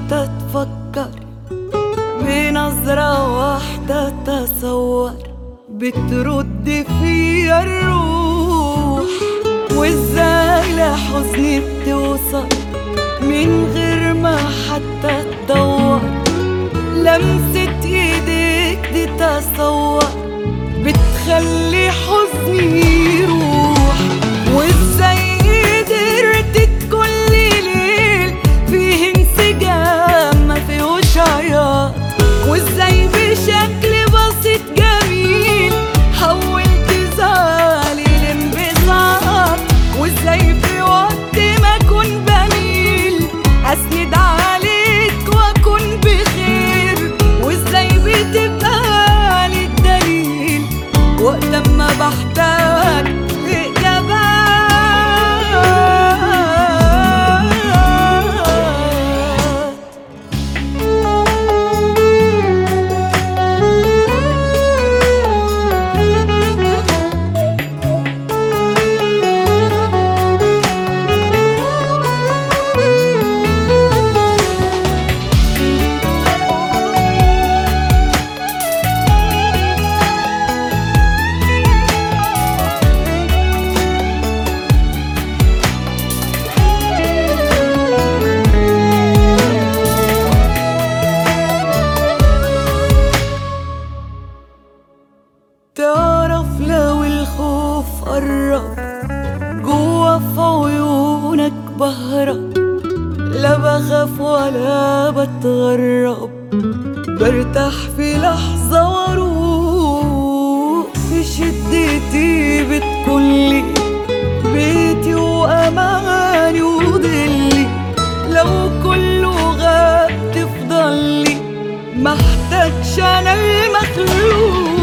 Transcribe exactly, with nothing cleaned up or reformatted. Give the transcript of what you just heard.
حتى تفكر، بنظرة واحدة تصور بترد فيا الروح. وازاي لحزني بتوصل من غير ما حتى تدور، لمسة ايديك دي تصور بتخلي حزني يروح. وازاي قدرت تكون لي ليل فيه انسجام ما فيهوش عياط، وازاي بشكل بسيط جميل حولت زعلي لانبساط. وازاي في وقت ما اكون بميل اسند عليك واكون بخير، وازاي بتبقى لي الدليل وقت ما بحتاج لإجابات. تعرف لو الخوف قرب جوا في عيونك بهرب، لا بخاف ولا بتغرب، برتاح في لحظة واروق. في شدتي بتكونلي بيتي وأماني وضلي، لو كله غاب تفضلي محتاجش أنا المخلوق.